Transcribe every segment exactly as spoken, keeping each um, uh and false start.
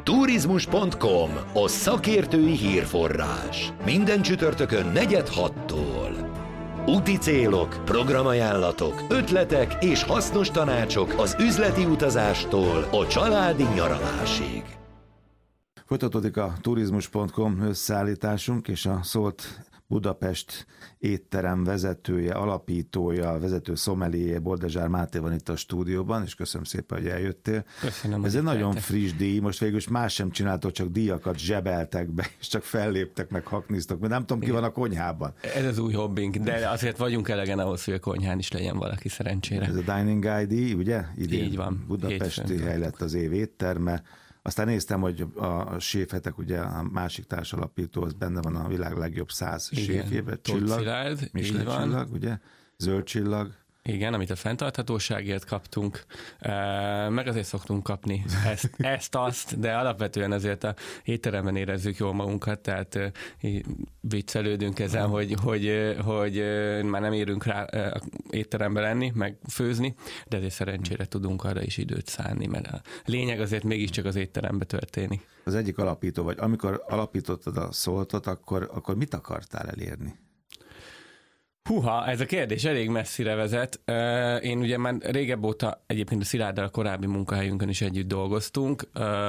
Turizmus pont com, a szakértői hírforrás. Minden csütörtökön negyed hattól. Úti célok, programajánlatok, ötletek és hasznos tanácsok az üzleti utazástól a családi nyaralásig. Folytatódik a Turizmus pont com összeállításunk, és a Szolt Budapest étterem vezetője, alapítója, vezető szomeliéje, Boldazsár Máté van itt a stúdióban, és köszönöm szépen, hogy eljöttél. Köszönöm. Ez egy nagyon friss díj, most végül is más sem csináltok, csak díjakat zsebeltek be, és csak felléptek, meg hakniztok, mert nem tudom, ki van a konyhában. Ez az új hobbink, de azért vagyunk elegen ahhoz, hogy a konyhán is legyen valaki szerencsére. Ez a Dining Guide díj, ugye? Idén így van. Budapesti hely lett az év étterme. Aztán néztem, hogy a séfetek, ugye a másik társalapító, az benne van a világ legjobb száz séfjében, csillag, Michelin csillag, ugye, zöld csillag. Igen, amit a fenntarthatóságért kaptunk, meg azért szoktunk kapni ezt, ezt, azt, de alapvetően azért a étteremben érezzük jól magunkat, tehát viccelődünk ezen, hogy, hogy, hogy már nem érünk rá étterembe lenni, meg főzni, de azért szerencsére tudunk arra is időt szánni, mert a lényeg azért mégiscsak az étterembe történik. Az egyik alapító vagy. Amikor alapítottad a Szoltot, akkor, akkor mit akartál elérni? Húha, ez a kérdés elég messzire vezet. Én ugye már régebb óta egyébként a Szilárddal a korábbi munkahelyünkön is együtt dolgoztunk.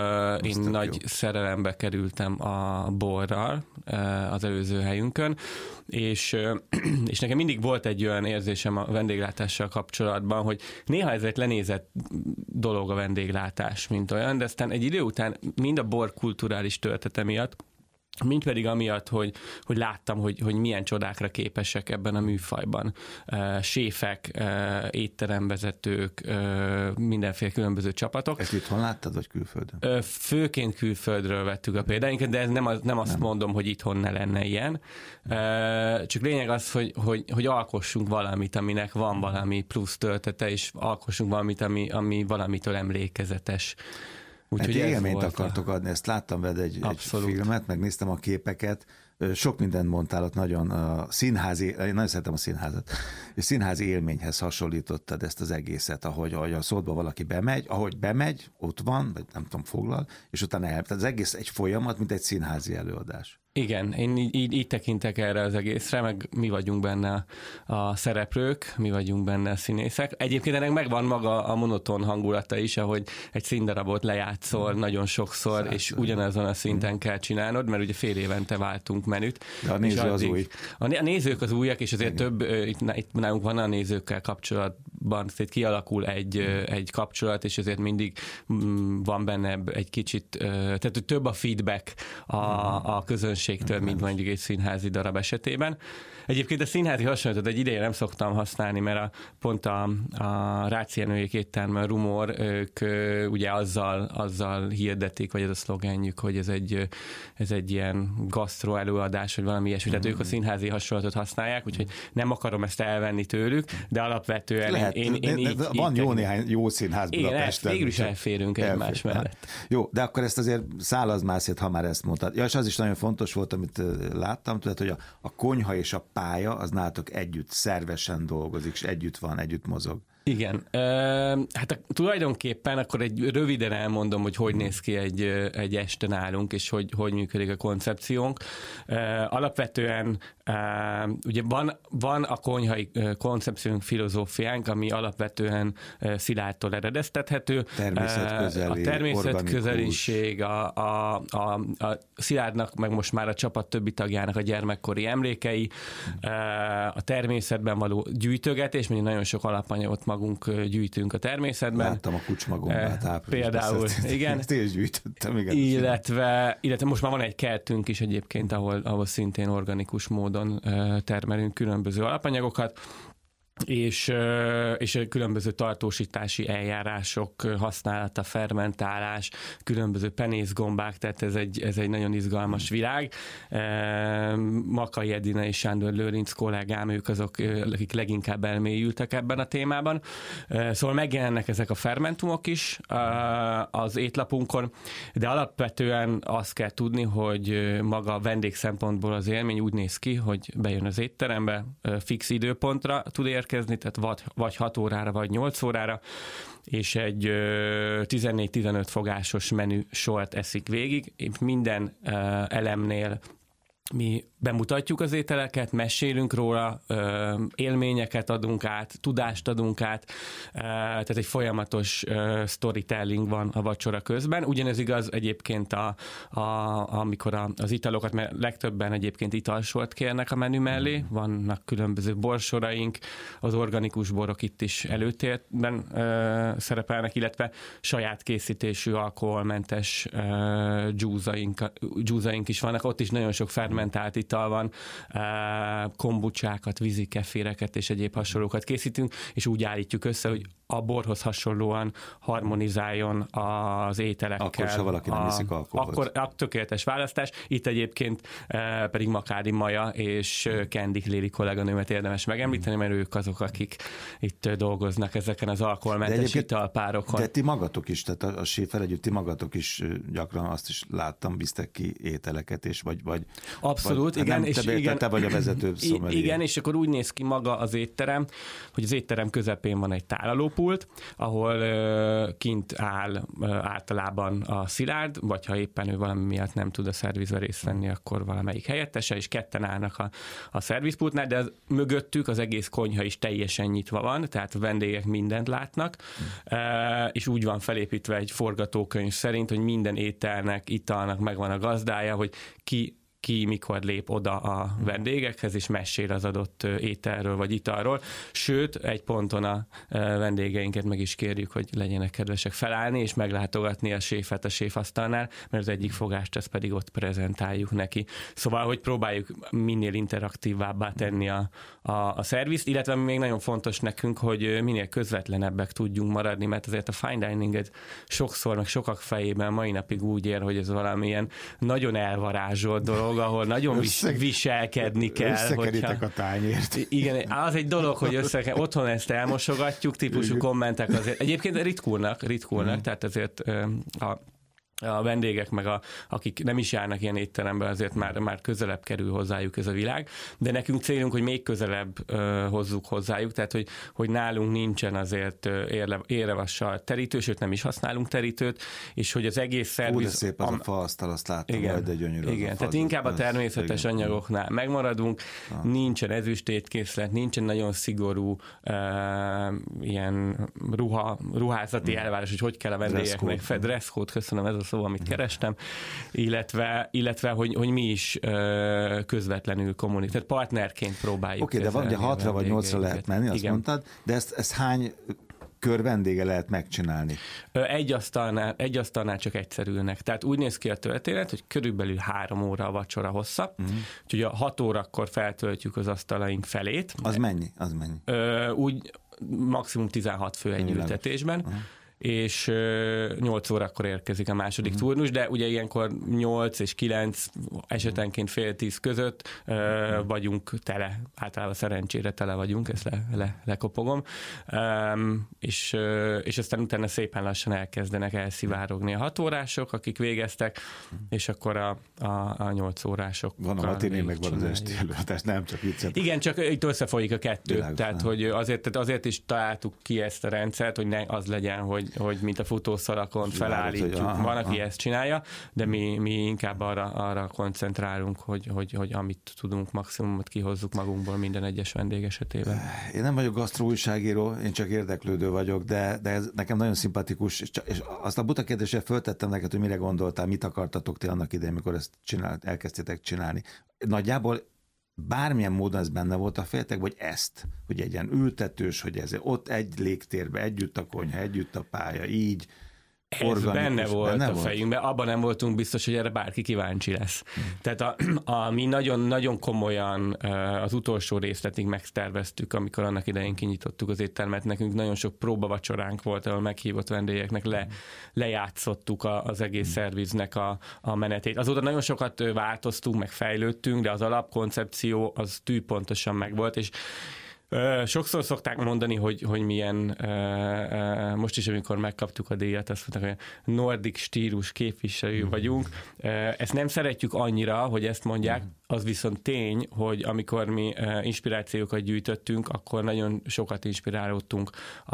Én Most nagy jó. szerelembe kerültem a borral az előző helyünkön, és, és nekem mindig volt egy olyan érzésem a vendéglátással kapcsolatban, hogy néha ez egy lenézett dolog a vendéglátás, mint olyan, de aztán egy idő után mind a bor kulturális töltete miatt, mint pedig amiatt, hogy, hogy láttam, hogy, hogy milyen csodákra képesek ebben a műfajban. Uh, séfek, uh, étteremvezetők, uh, mindenféle különböző csapatok. Ezt itthon láttad, vagy külföldön? Uh, főként külföldről vettük a példáinkat, de ez nem, az, nem azt nem. mondom, hogy itthon ne lenne ilyen. Uh, csak lényeg az, hogy, hogy, hogy alkossunk valamit, aminek van valami plusz töltete, és alkossunk valamit, ami, ami valamitől emlékezetes. Úgyhogy élményt akartok a... adni, ezt láttam veled egy, egy filmet, megnéztem a képeket, sok mindent mondtál ott nagyon, a színházi, én nagyon szeretem a színházat, és színházi élményhez hasonlítottad ezt az egészet, ahogy, ahogy a Szoltba valaki bemegy, ahogy bemegy, ott van, vagy nem tudom, foglal, és utána el. Tehát az egész egy folyamat, mint egy színházi előadás. Igen, én így, így, így tekintek erre az egészre, meg mi vagyunk benne a, a szereplők, mi vagyunk benne a színészek. Egyébként ennek megvan maga a monoton hangulata is, ahogy egy színdarabot lejátszol mm. nagyon sokszor, Százszor. és ugyanazon a szinten mm. kell csinálnod, mert ugye fél évente váltunk menüt. De a néző addig, az új. A nézők az újak, és azért Igen. több, itt, itt nálunk van a nézőkkel kapcsolatban, tehát kialakul egy, mm. egy kapcsolat, és azért mindig van benne egy kicsit, tehát több a feedback a, a közönségtől, mint mondjuk egy színházi darab esetében. Egyébként a színházi hasonlatot egy ideje nem szoktam használni, mert a, pont a, a Rácz Jenőjék étterme, a Rumor, ők ugye azzal, azzal hirdetik, vagy ez a szlogenjük, hogy ez egy, ez egy ilyen gasztro előadás, vagy valami ilyesmi. Tehát ők a színházi hasonlatot használják, úgyhogy nem akarom ezt elvenni tőlük, de alapvetően Lehet, én, én de, de, így, van így jó néhány jó színház Budapesten. Végül is elférünk egymás mellett. Jó, de akkor ezt azért szálazmászét, ha már ezt mondtad. Ja, és az is nagyon fontos volt, amit láttam, tudod, hogy a, a konyha és a pálya, az nálatok együtt szervesen dolgozik, és együtt van, együtt mozog. Igen. Hát tulajdonképpen akkor egy röviden elmondom, hogy hogy néz ki egy, egy este nálunk, és hogy, hogy működik a koncepciónk. Alapvetően ugye van, van a konyhai koncepciónk, filozófiánk, ami alapvetően Szilárdtól eredeztethető. Természetközeli, a természetközeliség, a, a, a, a Szilárdnak, meg most már a csapat többi tagjának a gyermekkori emlékei, a természetben való gyűjtögetés, mert nagyon sok alapanyagot magunk gyűjtünk a természetben. Láttam a kucsmagombát áprilisban. Például, igen. Ezt én is gyűjtöttem, igen. Illetve, illetve most már van egy kertünk is egyébként, ahol, ahol szintén organikus módon termelünk különböző alapanyagokat, és, és különböző tartósítási eljárások használata, fermentálás, különböző penészgombák, tehát ez egy, ez egy nagyon izgalmas világ. Makai Edina és Sándor Lőrinc kollégám, ők azok, akik leginkább elmélyültek ebben a témában. Szóval megjelennek ezek a fermentumok is az étlapunkon, de alapvetően azt kell tudni, hogy maga a vendég szempontból az élmény úgy néz ki, hogy bejön az étterembe, fix időpontra tud érkezni, érkezni, tehát vagy, vagy hat órára, vagy nyolc órára, és egy tizennégy-tizenöt fogásos menü sort eszik végig. Minden elemnél mi bemutatjuk az ételeket, mesélünk róla, élményeket adunk át, tudást adunk át, tehát egy folyamatos storytelling van a vacsora közben. Ugyanez igaz egyébként, a, a, amikor a, az italokat, mert legtöbben egyébként italsort kérnek a menü mellé, vannak különböző borsoraink, az organikus borok itt is előtérben szerepelnek, illetve saját készítésű alkoholmentes dzsúzaink, dzsúzaink is vannak, ott is nagyon sok fermentált ital van, kombucsákat, vízi kefireket és egyéb hasonlókat készítünk, és úgy állítjuk össze, hogy a borhoz hasonlóan harmonizáljon az ételekkel. Akkor, ha valaki nem iszik alkoholt. Akkor a tökéletes választás. Itt egyébként pedig Makádi Maja és Kendik Léli kolléganőmet érdemes megemlíteni, mert ők azok, akik itt dolgoznak ezeken az alkoholmentes italpárokon. De ti magatok is, tehát a, a séfer együtt ti magatok is gyakran azt is láttam, visztek ki ételeket, és vagy... vagy Abszolút, vagy, igen. Nem, és te, igen, te vagy a vezető szomelié. Igen, és akkor úgy néz ki maga az étterem, hogy az étterem közepén van egy tálalópult, ahol uh, kint áll uh, általában a Szilárd, vagy ha éppen ő valami miatt nem tud a szervizbe részt venni, akkor valamelyik helyettese, és ketten állnak a, a szervizpultnál, de az, mögöttük az egész konyha is teljesen nyitva van, tehát a vendégek mindent látnak, mm. uh, és úgy van felépítve egy forgatókönyv szerint, hogy minden ételnek, italnak megvan a gazdája, hogy ki ki mikor lép oda a vendégekhez, és mesél az adott ételről vagy italról. Sőt, egy ponton a vendégeinket meg is kérjük, hogy legyenek kedvesek felállni, és meglátogatni a séfet a séfasztalnál, mert az egyik fogást ezt pedig ott prezentáljuk neki. Szóval, hogy próbáljuk minél interaktívabbá tenni a, a, a szervizt, illetve még nagyon fontos nekünk, hogy minél közvetlenebbek tudjunk maradni, mert azért a fine dining sokszor, meg sokak fejében mai napig úgy ér, hogy ez valamilyen nagyon elvarázsolt dolog, ahol nagyon Össze... viselkedni kell. Összekeritek hogyha... a tányért. Igen, az egy dolog, hogy össze... otthon ezt elmosogatjuk, típusú kommentek azért. Egyébként ritkulnak, ritkulnak, hmm. tehát azért a a vendégek, meg a, akik nem is járnak ilyen étterembe, azért már, már közelebb kerül hozzájuk ez a világ, de nekünk célunk, hogy még közelebb uh, hozzuk hozzájuk, tehát hogy, hogy nálunk nincsen azért érle, érlevassal terítő, sőt nem is használunk terítőt, és hogy az egész szerviz... Úgy szép az a, a faasztal, azt láttam, igen, majd, de gyönyörű. Igen, tehát inkább a természetes igen. anyagoknál megmaradunk, ah. nincsen ezüstétkészlet, nincsen nagyon szigorú uh, ilyen ruha, ruházati hmm. elvárás, hogy hogy kell a vendégeknek, dress code, köszönöm, ez a szó, amit kerestem, illetve, illetve hogy, hogy mi is ö, közvetlenül kommunikálunk. Tehát partnerként próbáljuk. Oké, okay, de van, ugye hatra vagy nyolcra lehet menni, azt igen. mondtad, de ezt, ezt hány kör vendége lehet megcsinálni? Egy asztalnál, egy asztalnál csak egyszerűnek. Tehát úgy néz ki a történet, hogy körülbelül három óra a vacsora hossza, uh-huh. úgyhogy a hat órakor feltöltjük az asztalaink felét. Az mennyi? Az mennyi? Ö, úgy maximum tizenhat fő egy ültetésben. Uh-huh. és nyolc órakor érkezik a második uh-huh. turnus, de ugye ilyenkor nyolc és kilenc, esetenként fél tíz között uh, vagyunk tele, általában szerencsére tele vagyunk, ezt le, le, lekopogom, um, és, uh, és aztán utána szépen lassan elkezdenek elszivárogni a hat órások, akik végeztek, uh-huh. és akkor a, a, a nyolc órások. Van a matiné, meg van az esti előadás, nem csak viccet. Igen, csak itt összefolyik a kettő, Világos, tehát hogy azért, tehát azért is találtuk ki ezt a rendszert, hogy ne az legyen, hogy hogy mint a futószalakon felállítjuk. Hogy aha, Van, aki aha. ezt csinálja, de mi, mi inkább arra, arra koncentrálunk, hogy, hogy, hogy amit tudunk, maximumot kihozzuk magunkból minden egyes vendég esetében. Én nem vagyok gasztroújságíró, én csak érdeklődő vagyok, de, de ez nekem nagyon szimpatikus, és, és azt a buta kérdéssel föltettem neked, hogy mire gondoltál, mit akartatok ti annak idején, mikor ezt csinált, elkezdtétek csinálni. Nagyjából bármilyen módon ez benne volt a fejetek, vagy ezt, hogy egy ilyen ültetős, hogy ez ott egy légtérbe, együtt a konyha, együtt a pálya, így Ez benne volt benne a volt? fejünkben, abban nem voltunk biztos, hogy erre bárki kíváncsi lesz. Hmm. Tehát a, a, mi nagyon-nagyon komolyan az utolsó részletig megterveztük, amikor annak idején kinyitottuk az éttermet, nekünk nagyon sok próbavacsoránk volt, ahol meghívott vendégeknek le, lejátszottuk a, az egész hmm. szerviznek a, a menetét. Azóta nagyon sokat változtunk, meg fejlődtünk, de az alapkoncepció az tűpontosan megvolt, és Sokszor szokták mondani, hogy, hogy milyen, most is, amikor megkaptuk a díjat, azt mondták, hogy nordik stílus képviselő vagyunk. Ezt nem szeretjük annyira, hogy ezt mondják, az viszont tény, hogy amikor mi inspirációkat gyűjtöttünk, akkor nagyon sokat inspirálódtunk a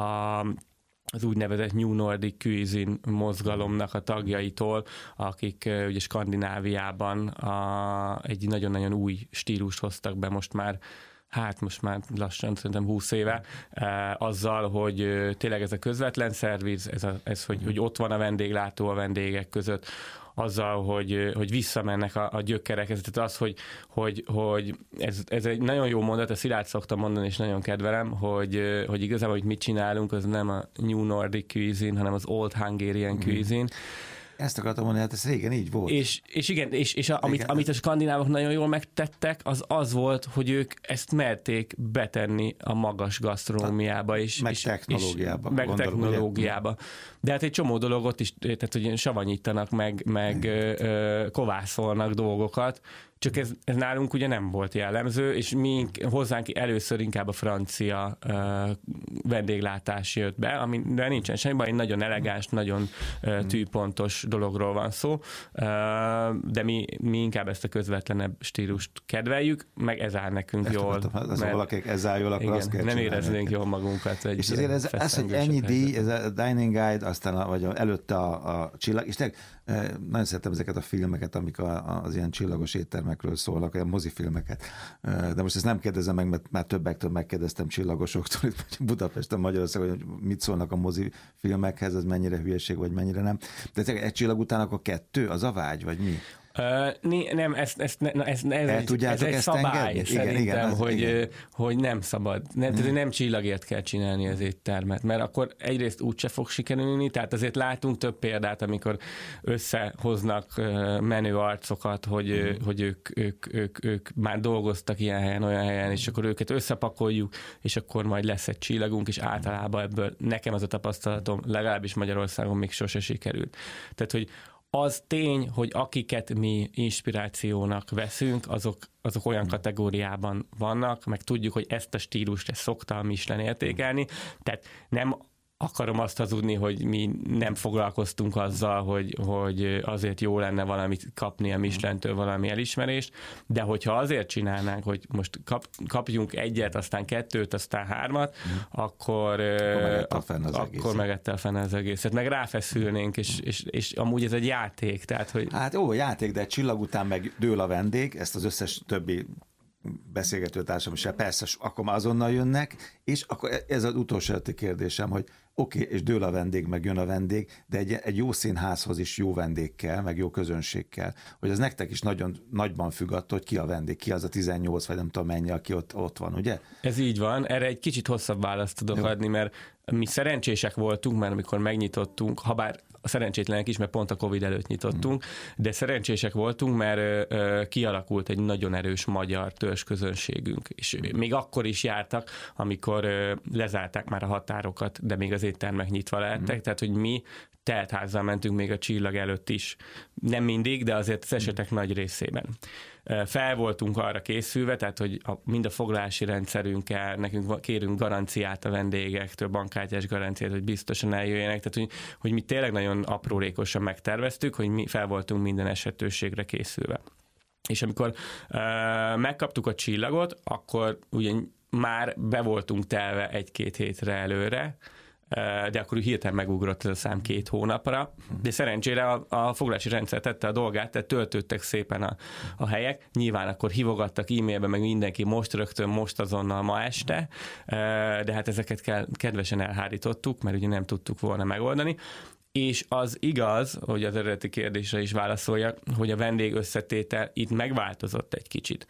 az úgynevezett New Nordic Cuisine mozgalomnak a tagjaitól, akik ugye Skandináviában a, egy nagyon-nagyon új stílust hoztak be most már, hát most már lassan szerintem húsz éve, eh, azzal, hogy eh, tényleg ez a közvetlen szerviz, ez, a, ez hogy, hogy ott van a vendéglátó a vendégek között, azzal, hogy, hogy visszamennek a, a gyökerekhez. Tehát az, hogy, hogy, hogy ez, ez egy nagyon jó mondat, a Szilárd szokta mondani, és nagyon kedvelem, hogy, hogy igazából, hogy mit csinálunk, az nem a New Nordic Cuisine, hanem az Old Hungarian Cuisine. Ezt akartam mondani, hát ez régen így volt. És, és igen, és, és a, amit, amit a skandinávok nagyon jól megtettek, az az volt, hogy ők ezt merték betenni a magas gasztronómiába is. Meg és, technológiába. És, meg gondolom, technológiába. Ugye? De hát egy csomó dologot is, tehát hogy savanyítanak, meg, meg ö, kovászolnak dolgokat, csak ez, ez nálunk ugye nem volt jellemző, és mi hozzánk először inkább a francia uh, vendéglátás jött be, amiben nincsen semmi baj, nagyon elegáns, nagyon uh, tűpontos dologról van szó, uh, de mi, mi inkább ezt a közvetlenebb stílust kedveljük, meg ez áll nekünk ezt jól. Az valakik ez áll jól, akkor igen, azt kell nem éreznénk jól magunkat. Egy és azért ez, ez, hogy ennyi díj, ez a Dining Guide, aztán a, vagy a, előtte a, a csillag, és tényleg nagyon szeretem ezeket a filmeket, amik a, az ilyen csillagos éttermekről szólnak, olyan mozifilmeket. De most ezt nem kérdezem meg, mert már többektől megkérdeztem csillagosoktól, itt Budapesten, Magyarországon, hogy mit szólnak a mozifilmekhez, ez mennyire hülyeség, vagy mennyire nem. De egy csillag után akkor kettő, az a vágy, vagy mi? Uh, nem, ezt, ezt, ne, ez, ez, ez, ez egy ezt szabály engedni? szerintem, igen, igen, hogy, igen. hogy nem szabad. Nem, hmm. nem csillagért kell csinálni az éttermet, mert akkor egyrészt úgyse fog sikerülni, tehát azért látunk több példát, amikor összehoznak menő arcokat, hogy, hmm. hogy ők, ők, ők, ők már dolgoztak ilyen helyen, olyan helyen, és akkor őket összepakoljuk, és akkor majd lesz egy csillagunk, és általában ebből nekem az a tapasztalatom, legalábbis Magyarországon még sose sikerült. Tehát, hogy az tény, hogy akiket mi inspirációnak veszünk, azok, azok olyan kategóriában vannak, meg tudjuk, hogy ezt a stílust ezt szokta a Michelin értékelni, tehát nem akarom azt hazudni, hogy mi nem foglalkoztunk azzal, hogy, hogy azért jó lenne valamit kapni a Michelintől, valami elismerést, de hogyha azért csinálnánk, hogy most kap, kapjunk egyet, aztán kettőt, aztán hármat, mm. akkor akkor megette fenn az egészet. Meg ráfeszülnénk, és, és, és amúgy ez egy játék. Tehát, hogy... Hát jó, játék, de egy csillag után meg dől a vendég, ezt az összes többi beszélgető társam is, persze, akkor már azonnal jönnek, és akkor ez az utolsó kérdésem, hogy oké, okay, és dől a vendég, meg jön a vendég, de egy, egy jó színházhoz is jó vendég kell, meg jó közönség kell, hogy ez nektek is nagyon nagyban függ attól, hogy ki a vendég, ki az a tizennyolc, vagy nem tudom mennyi, aki ott, ott van, ugye? Ez így van, erre egy kicsit hosszabb választ tudok jó. adni, mert mi szerencsések voltunk, mert amikor megnyitottunk, ha bár szerencsétlenek is, mert pont a Covid előtt nyitottunk, mm. de szerencsések voltunk, mert ö, kialakult egy nagyon erős magyar törzsközönségünk, és mm. még akkor is jártak, amikor ö, lezárták már a határokat, de még az éttermek nyitva lehettek, mm. tehát hogy mi teltházzal mentünk még a csillag előtt is. Nem mindig, de azért az esetek mm. nagy részében. Fel voltunk arra készülve, tehát hogy a, mind a foglalási rendszerünkkel, nekünk kérünk garanciát a vendégektől, bankkártyás garanciát, hogy biztosan eljöjjenek, tehát hogy, hogy mi tényleg nagyon aprólékosan megterveztük, hogy mi fel voltunk minden esetőségre készülve. És amikor uh, megkaptuk a csillagot, akkor ugye már be voltunk telve egy-két hétre előre, de akkor hirtelen megugrott ez a szám két hónapra, de szerencsére a, a foglalási rendszer tette a dolgát, tehát töltődtek szépen a, a helyek. Nyilván akkor hívogattak e-mailben, meg mindenki most rögtön, most azonnal, ma este, de hát ezeket kell, kedvesen elhárítottuk, mert ugye nem tudtuk volna megoldani. És az igaz, hogy az eredeti kérdésre is válaszoljak, hogy a vendég összetétel itt megváltozott egy kicsit.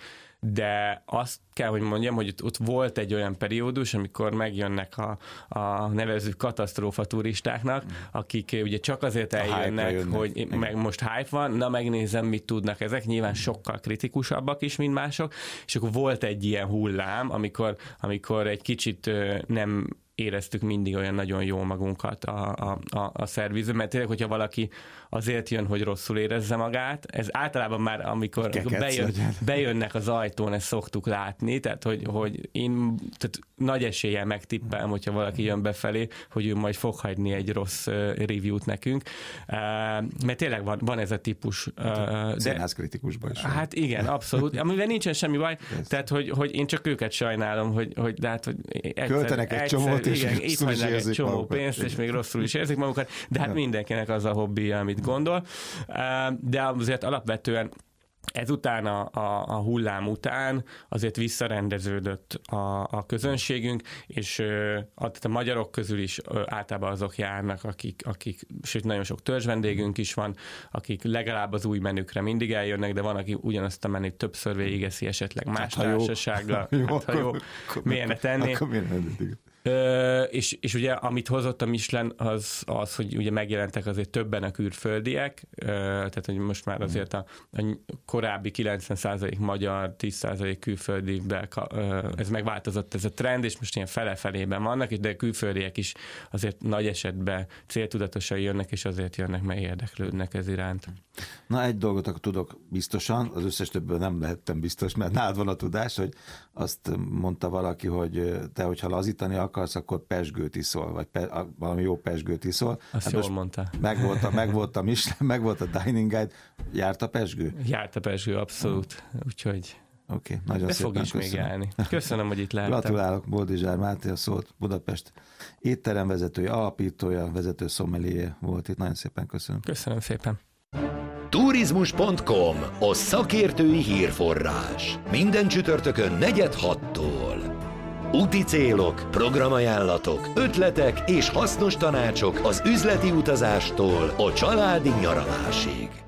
De azt kell, hogy mondjam, hogy ott volt egy olyan periódus, amikor megjönnek a, a nevezzük katasztrófa turistáknak, mm. akik ugye csak azért eljönnek, hogy igen. meg most hype van, na megnézem, mit tudnak ezek, nyilván sokkal kritikusabbak is, mint mások, és akkor volt egy ilyen hullám, amikor, amikor egy kicsit nem éreztük mindig olyan nagyon jó magunkat a, a, a, a szervizben, mert tényleg, hogyha valaki azért jön, hogy rosszul érezze magát. Ez általában már, amikor bejön, bejönnek az ajtón, ezt szoktuk látni, tehát hogy, hogy én tehát nagy eséllyel megtippelem, hogyha valaki jön befelé, hogy ő majd fog hagyni egy rossz review-t nekünk. Mert tényleg van, van ez a típus. Színházkritikusban is. Hát igen, abszolút. Amivel nincsen semmi baj, ez. Tehát hogy, hogy én csak őket sajnálom, hogy, hogy de hát, hogy egyszer, költenek egy egyszer, csomót, és igen, itt hagynak egy csomó magukat. pénzt, és még rosszul is érzik magukat, de hát ja. mindenkinek az a hobbija, amit gondol. De azért alapvetően ezután a, a, a hullám után azért visszarendeződött a, a közönségünk, és a, a magyarok közül is általában azok járnak, akik, akik, sőt nagyon sok törzsvendégünk is van, akik legalább az új menükre mindig eljönnek, de van, aki ugyanazt a menüt többször végigeszi esetleg más hát, társasággal. Jó, hát, ha jó, miért ne tenni? Ö, és, és ugye amit hozott a Michelin az, az, hogy ugye megjelentek azért többen a külföldiek, ö, tehát hogy most már azért a, a korábbi kilencven százalék magyar, tíz százalék külföldibe, ez megváltozott ez a trend, és most ilyen fele-felében vannak, de a külföldiek is azért nagy esetben céltudatosan jönnek, és azért jönnek, mert érdeklődnek ez iránt. Na egy dolgot akkor tudok biztosan, az összes többől nem lehettem biztos, mert nálad van a tudás, hogy azt mondta valaki, hogy te, hogyha lazítani akarsz, akkor pezsgőt iszol, vagy pe, valami jó pezsgőt iszol. Azt hát jól mondta. Megvolt a, megvolt a Michelin, megvolt a Dining Guide. Járt a pezsgő? Járt a pezsgő, abszolút. Úgyhogy Oké, okay, nagyon be szépen fog is köszönöm. még állni. Köszönöm, hogy itt lehettem. Gratulálok, Boldizsár Máté, a Szólt Budapest étteremvezetője, alapítója, vezető szomelié volt itt. Nagyon szépen köszönöm. Köszönöm szépen. Turizmus pont com, a szakértői hírforrás. Minden csütörtökön negyed hattól. Úti célok, programajánlatok, ötletek és hasznos tanácsok az üzleti utazástól a családi nyaralásig.